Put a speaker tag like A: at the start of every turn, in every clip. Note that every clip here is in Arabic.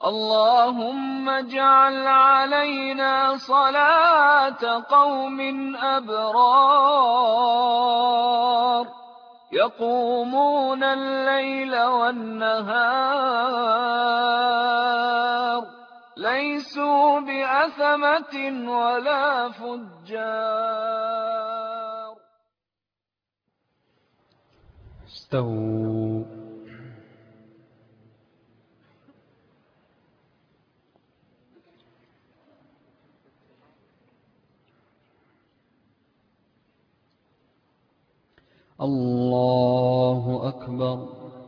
A: اللهم اجعل علينا صلاة قوم أبرار يقومون الليل والنهار ليسوا بأثمة ولا فجار.
B: استووا. الله أكبر.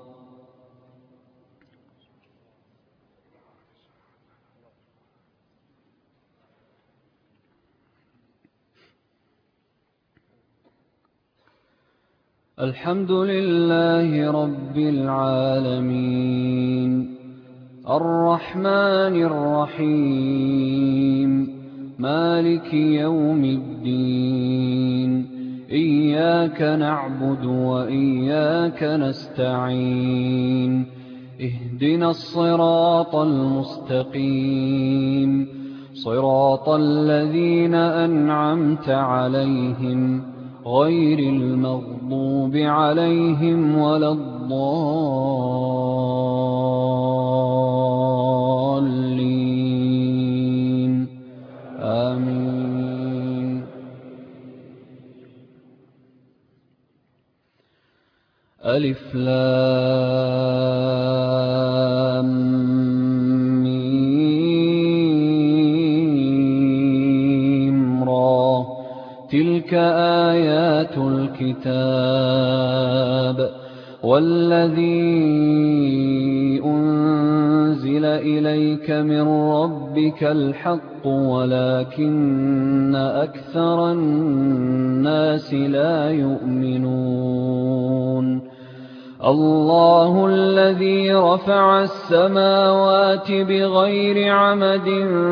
B: الحمد لله رب العالمين الرحمن الرحيم مالك يوم الدين إياك نعبد وإياك نستعين اهدنا الصراط المستقيم صراط الذين أنعمت عليهم غير المغضوب عليهم ولا الضالين آمين. ألف لام ميم را تلك آيات الكتاب والذي أنزل إليك من ربك الحق ولكن أكثر الناس لا يؤمنون. الله الذي رفع السماوات بغير عمد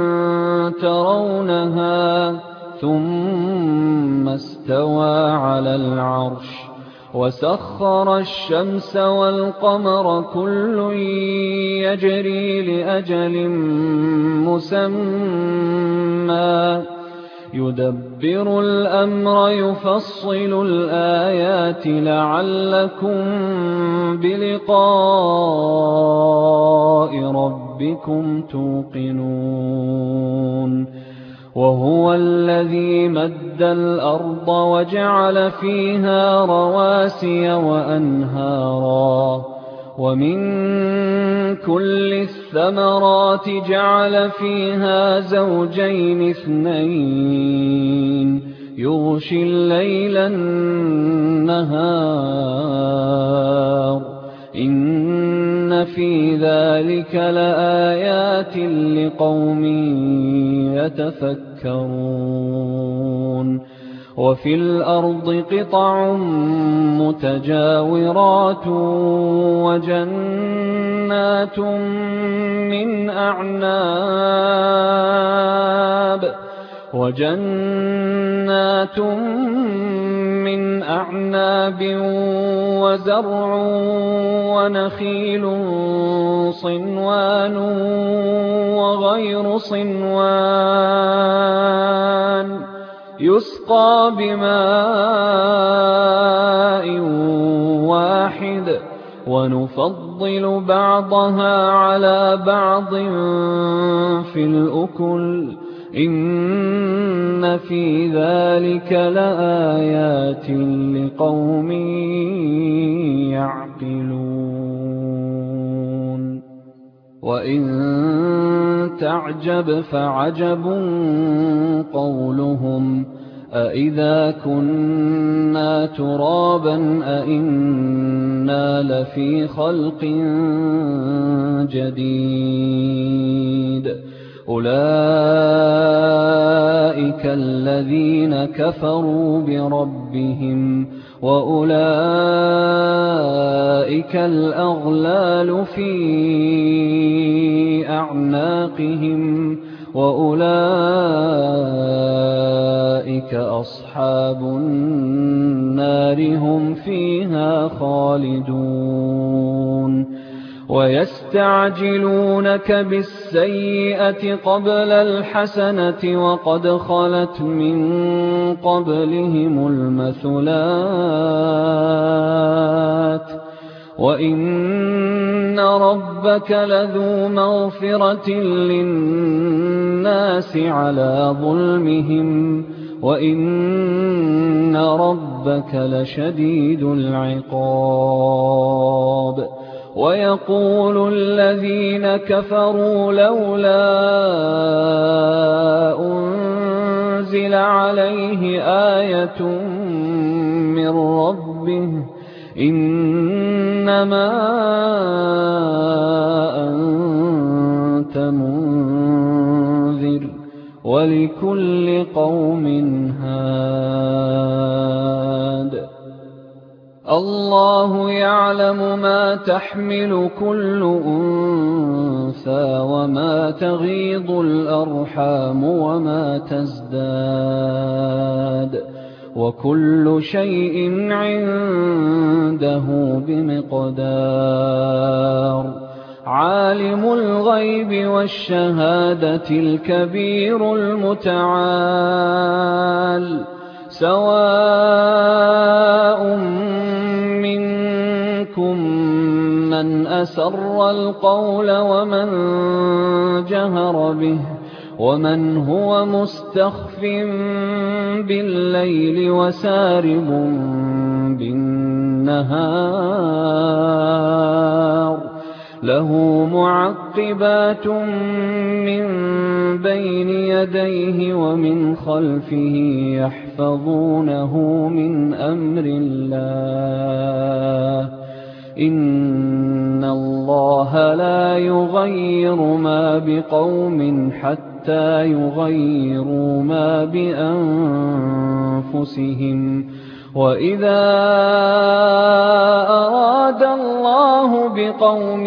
B: ترونها ثم استوى على العرش وسخر الشمس والقمر كل يجري لأجل مسمى يدبر الأمر يفصل الآيات لعلكم بلقاء ربكم توقنون. وهو الذي مد الأرض وجعل فيها رواسي وأنهارا ومن كل الثمرات جعل فيها زوجين اثنين يغشي الليل النهار إن في ذلك لآيات لقوم يتفكرون. وفي الأرض قطع متجاورات وجنات من أعناب وزرع ونخيل صنوان وغير صنوان يسقى بماء واحد ونفضل بعضها على بعض في الأكل إن في ذلك لآيات لقوم يعقلون. وإن تعجب فعجب قولهم أإذا كنا ترابا أإنا لفي خلق جديد أولئك الذين كفروا بربهم وأولئك الأغلال في أعناقهم وأولئك أصحاب النار هم فيها خالدون. ويستعجلونك بالسيئة قبل الحسنة وقد خلت من قبلهم المثلات وإن ربك لذو مغفرة للناس على ظلمهم وإن ربك لشديد العقاب ويقول الذين كفروا لولا أنزل عليه آية من ربه إنما أنت منذر ولكل قوم هاد الله يعلم ما تحمل كل أنثى وما تغيض الأرحام وما تزداد وكل شيء عنده بمقدار عالم الغيب والشهادة الكبير المتعال سواء منكم من أسر القول ومن جهر به ومن هو مستخف بالليل وسارب بالنهار له معقبات من بين يديه ومن خلفه يحفظونه من أمر الله إن الله لا يغير ما بقوم حتى يغيروا ما بأنفسهم وإذا أراد الله بقوم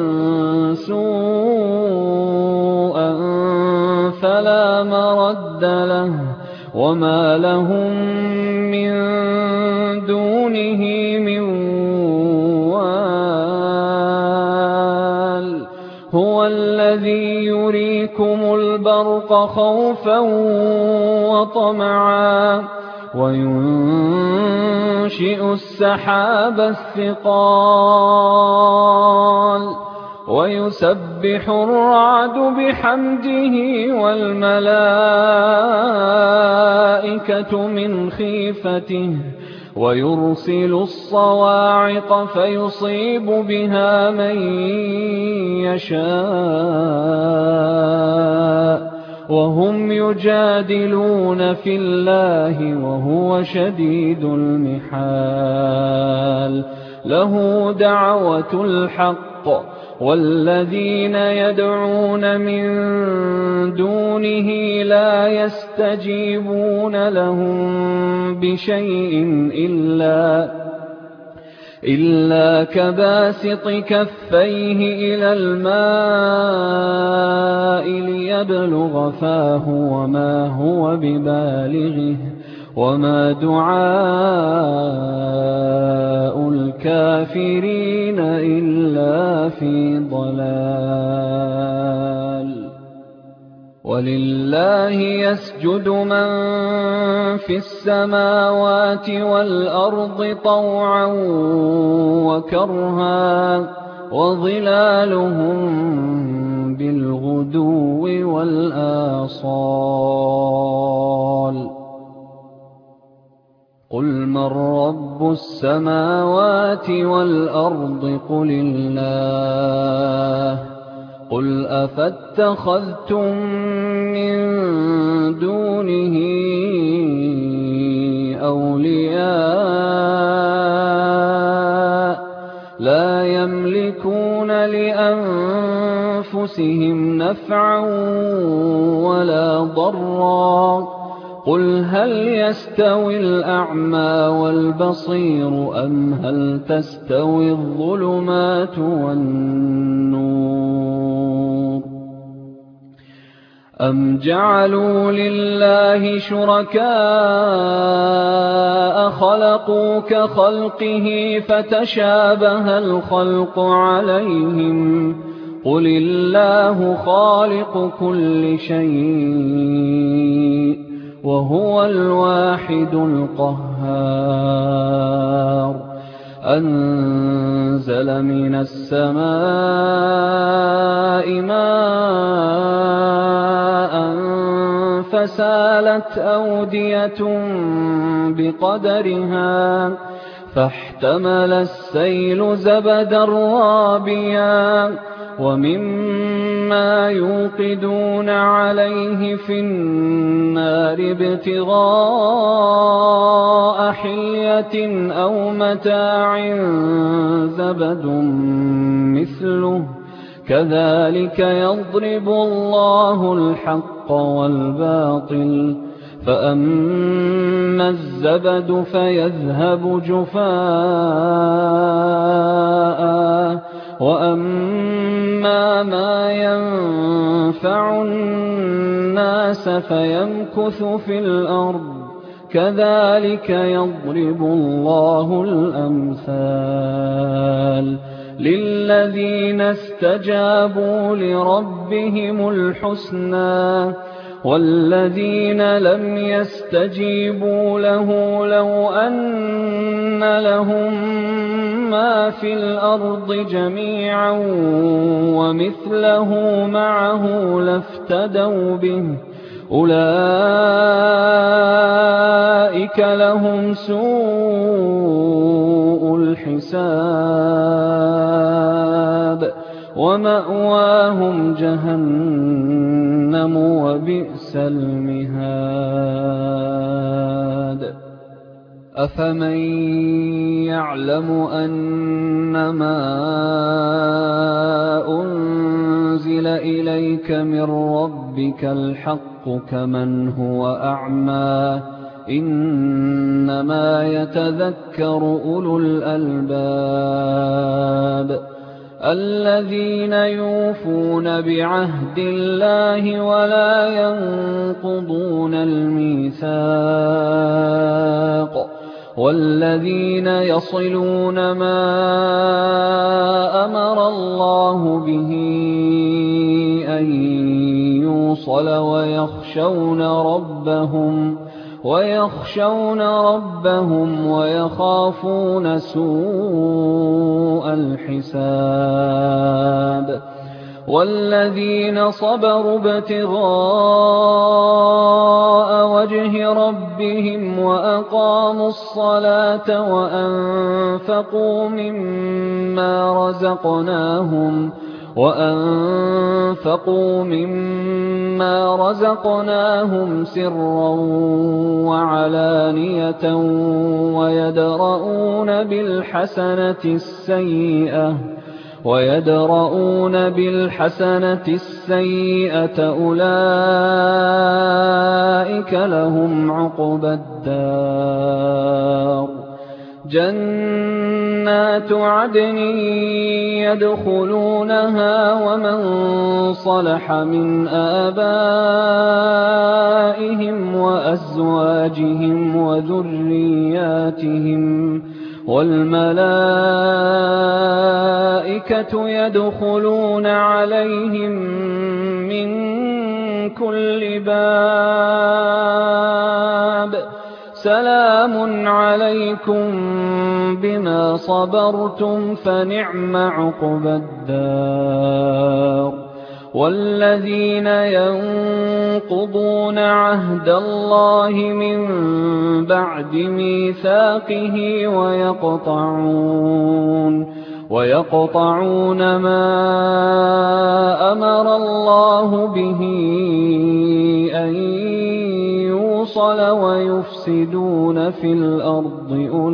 B: سوءا فلا مرد له وما لهم من دونه من وال هو الذي يريكم البرق خوفا وطمعا وينشئ السحاب الثقال ويسبح الرعد بحمده والملائكة من خيفته ويرسل الصواعق فيصيب بها من يشاء وهم يجادلون في الله وهو شديد المحال له دعوة الحق والذين يدعون من دونه لا يستجيبون لهم بشيء إلا كباسط كفيه إلى الماء ليبلغ فاه وما هو ببالغه وما دعاء الكافرين إلا في ضلال ولله يسجد من في السماوات والأرض طوعا وكرها وظلالهم بالغدو والآصال قل من رب السماوات والأرض قل الله قل أفاتخذتم من دونه أولياء لا يملكون لأنفسهم نفعا ولا ضرا قل هل يستوي الأعمى والبصير أم هل تستوي الظلمات والنور أَمْ جَعَلُوا لِلَّهِ شُرَكَاءَ خَلَقُوا كَخَلْقِهِ فَتَشَابَهَ الْخَلْقُ عَلَيْهِمْ ۚ قُلِ اللَّهُ خَالِقُ كُلِّ شَيْءٍ وَهُوَ الْوَاحِدُ الْقَهَّارُ. أَنزَلَ مِنَ السَّمَاءِ مَاءً فَسَالَتْ أَوْدِيَةٌ بِقَدَرِهَا فَاحْتَمَلَ السَّيْلُ زَبَدًا رَّابِيًا وَمِمَّا يُوقِدُونَ عَلَيْهِ فِي النَّارِ ابْتِغَاءَ حِلْيَةٍ أَوْ مَتَاعٍ زَبَدٌ مِّثْلُهُ ۚ كَذَٰلِكَ يَضْرِبُ اللَّهُ الْحَقَّ وَالْبَاطِلَ ۚ فَأَمَّا الزَّبَدُ فَيَذْهَبُ جُفَاءً وَأَمَّا مَا يَنفَعُ النَّاسَ فَيَمْكُثُ فِي الْأَرْضِ ۚ كَذَٰلِكَ يَضْرِبُ اللَّهُ الْأَمْثَالَ لِلَّذِينَ اسْتَجَابُوا لِرَبِّهِمُ الْحُسْنَىٰ ۚ وَالَّذِينَ لَمْ يَسْتَجِيبُوا لَهُ لَوْ أَنَّ لَهُم مَّا فِي الْأَرْضِ جَمِيعًا وَمِثْلَهُ مَعَهُ لَافْتَدَوْا بِهِ ۚ أُولَٰئِكَ لَهُمْ سُوءُ الْحِسَابِ وَمَأْوَاهُمْ جَهَنَّمُ وَبِئْسَ الْمِهَادُ. أَفَمَن يَعْلَمُ أَنَّمَا أُنزِلَ إِلَيْكَ مِن رَّبِّكَ الْحَقُّ كَمَنْ هُوَ أَعْمَىٰ ۚ إِنَّمَا يَتَذَكَّرُ أُولُو الْأَلْبَابِ. الَّذِينَ يُوفُونَ بِعَهْدِ اللَّهِ وَلَا يَنقُضُونَ الْمِيثَاقَ، وَالَّذِينَ يَصِلُونَ مَا أَمَرَ اللَّهُ بِهِ أَن يُوصَلَ وَيَخْشَوْنَ رَبَّهُمْ وَيَخَافُونَ سُوءَ الْحِسَابِ. وَالَّذِينَ صَبَرُوا ابْتِغَاءَ وَجْهِ رَبِّهِمْ وَأَقَامُوا الصَّلَاةَ وَأَنفَقُوا مِمَّا رَزَقْنَاهُمْ سِرًّا وَعَلَانِيَةً وَيَدْرَءُونَ بِالْحَسَنَةِ السَّيِّئَةَ أُولَٰئِكَ لَهُمْ عُقْبَى الدَّارِ. جَنَّاتُ عَدْنٍ يَدْخُلُونَهَا وَمَن صَلَحَ مِنْ آبَائِهِمْ وَأَزْوَاجِهِمْ وَذُرِّيَّاتِهِمْ ۖ وَالْمَلَائِكَةُ يَدْخُلُونَ عَلَيْهِم مِّن كُلِّ بَابٍ سَلَامٌ عَلَيْكُم بِمَا صَبَرْتُمْ فَنِعْمَ عُقْبَى الدَّارِ. وَالَّذِينَ يَنقُضُونَ عَهْدَ اللَّهِ مِن بَعْدِ مِيثَاقِهِ وَيَقْطَعُونَ مَا أَمَرَ اللَّهُ بِهِ أَن يُوصَلَ وَيُفْسِدُونَ فِي الْأَرْضِ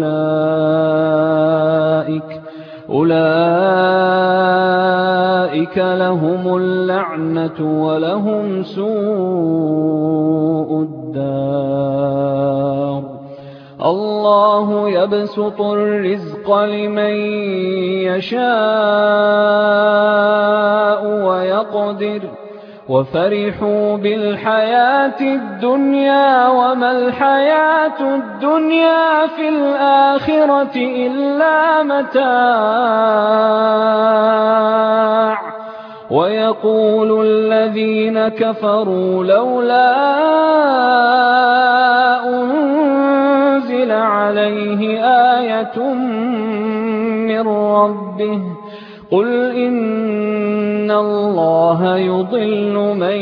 B: أُولَٰئِكَ لَهُمُ اللَّعْنَةُ وَلَهُمْ سُوءُ الدَّارِ. اللَّهُ يَبْسُطُ الرِّزْقَ لِمَن يَشَاءُ وَيَقْدِرُ وفرحوا بالحياة الدنيا وما الحياة الدنيا في الآخرة إلا متاع ويقول الذين كفروا لولا أنزل عليه آية من ربه قل إن الله يضل من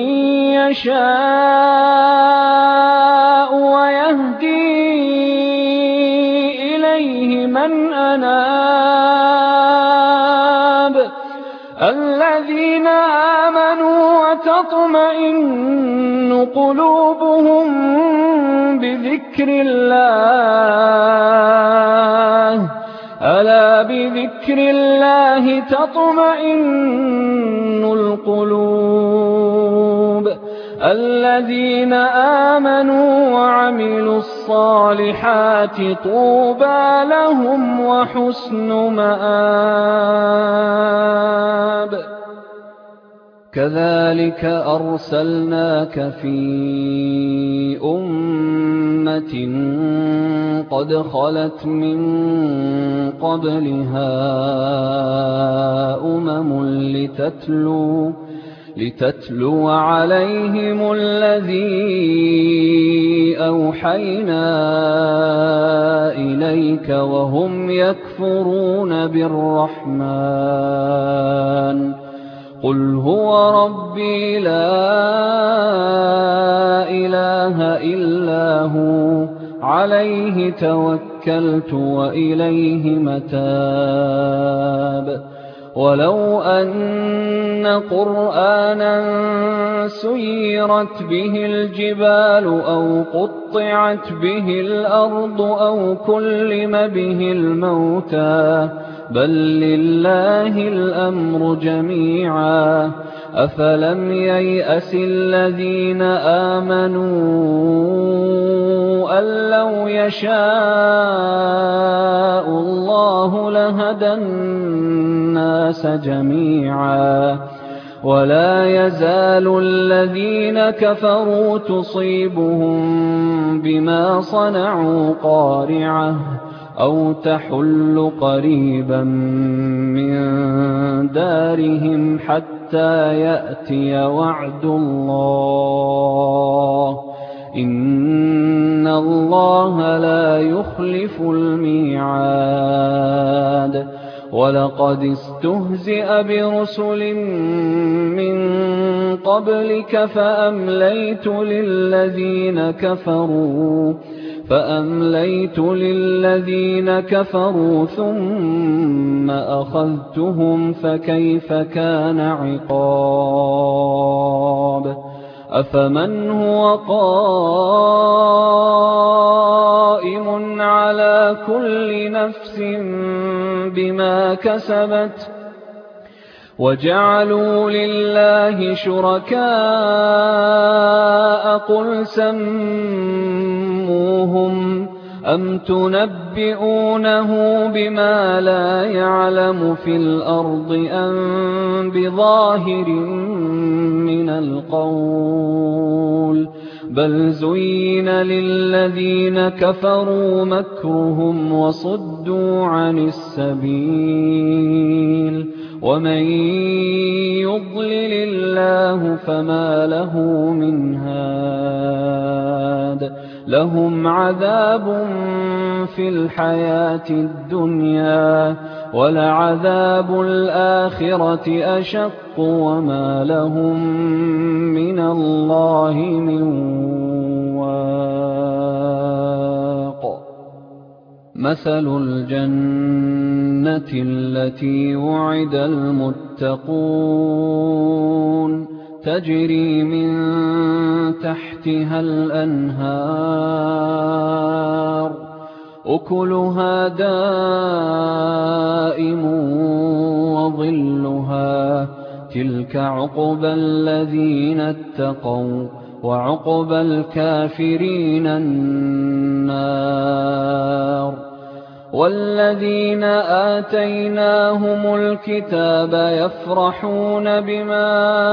B: يشاء ويهدي إليه من أناب الذين آمنوا وتطمئن قلوبهم بذكر الله ألا بذكر الله تطمئن القلوب الذين آمنوا وعملوا الصالحات طوبى لهم وحسن مآب كذلك أرسلناك في أمة قد خلت من قبلها لتتلو عليهم الذي أوحينا إليك وهم يكفرون بالرحمن قل هو ربي لا إله إلا هو عليه توكلت وإليه متاب ولو أن قرآنا سيرت به الجبال أو قطعت به الأرض أو كلم به الموتى بل لله الأمر جميعا أفلم ييأس الذين آمنوا أن لو يشاء الله لهدى الناس جميعا ولا يزال الذين كفروا تصيبهم بما صنعوا قارعة أو تحل قريبا من دارهم حتى يأتي وعد الله إن الله لا يخلف الميعاد ولقد استهزئ برسل من قبلك فأمليت للذين كفروا ثم أخذتهم فكيف كان عقاب أفمن هو قائم على كل نفس بما كسبت وجعلوا لله شركاء قل سموهم أم تنبئونه بما لا يعلم في الأرض أم بظاهر من القول بل زين للذين كفروا مكرهم وصدوا عن السبيل ومن يضلل الله فما له من هاد لهم عذاب في الحياة الدنيا ولعذاب الآخرة أشق وما لهم من الله من واق مثل الجنة التي وعد المتقون تجري من تحتها الأنهار أكلها دائم وظلها تلك عقبى الذين اتقوا وعقبى الكافرين النار والذين آتيناهم الكتاب يفرحون بما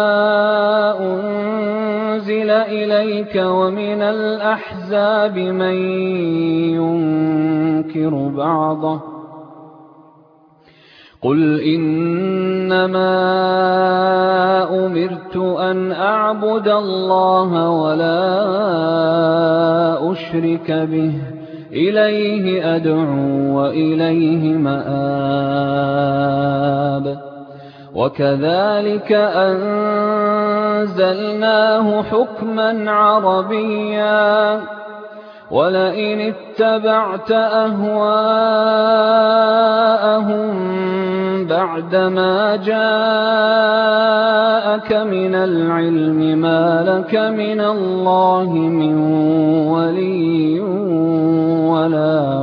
B: أنزل إليك ومن الأحزاب من ينكر بعضه قل إنما أمرت أن أعبد الله ولا أشرك به إليه أدعو وإليه مآب وكذلك أنزلناه حكما عربيا ولئن اتبعت أهواءهم بعدما جاءك من العلم ما لك من الله من ولي ولا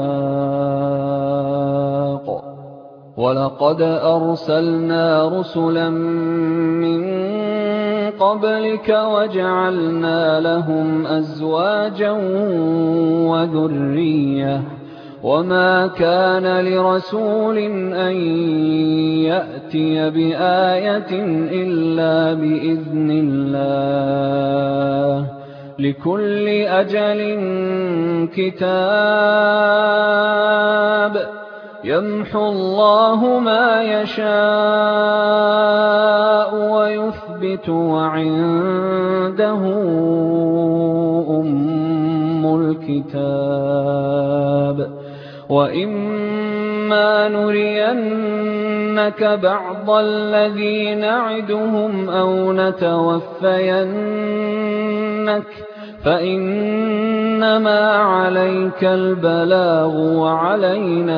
B: واق ولقد أرسلنا رسلا من قبلك وجعلنا لهم أزواجا وذرية وما كان لرسول أن يأتي بآية إلا بإذن الله لكل أجل كتاب يمحو الله ما يشاء ويثبت وعنده أم الكتاب وإما نرينك بعض الذي نعدهم أو نتوفينك فإنما عليك البلاغ وعلينا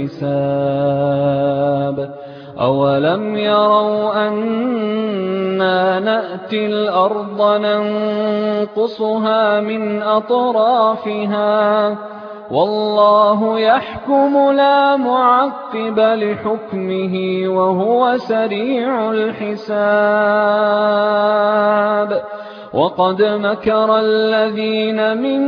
B: الحساب أولم يروا أنا نأتي الأرض ننقصها من أطرافها والله يحكم لا معقب لحكمه وهو سريع الحساب وقد مكر الذين من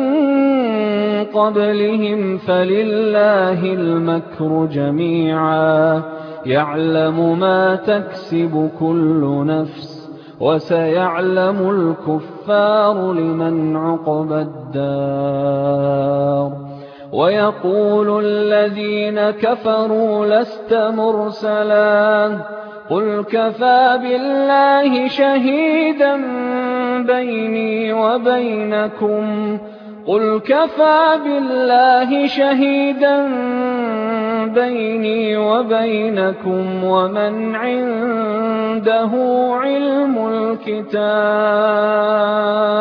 B: قبلهم فلله المكر جميعا يعلم ما تكسب كل نفس وسيعلم الكفار لمن عقبى الدار ويقول الذين كفروا لست مرسلا قل كفى بالله شهيدا بيني وبينكم ومن عنده علم الكتاب